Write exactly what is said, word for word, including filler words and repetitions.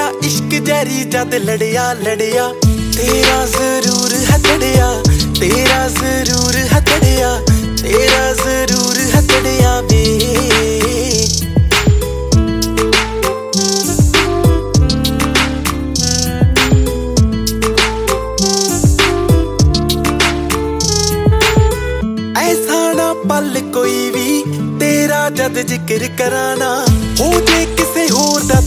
इश्क जैरी जद लड़िया लड़िया तेरा जरूर है तड़िया, तेरा जरूर है तड़िया, तेरा जरूर है तड़िया वे। ऐसा ना पल कोई भी तेरा जद जिक्र कराना हो जे किसे होर दा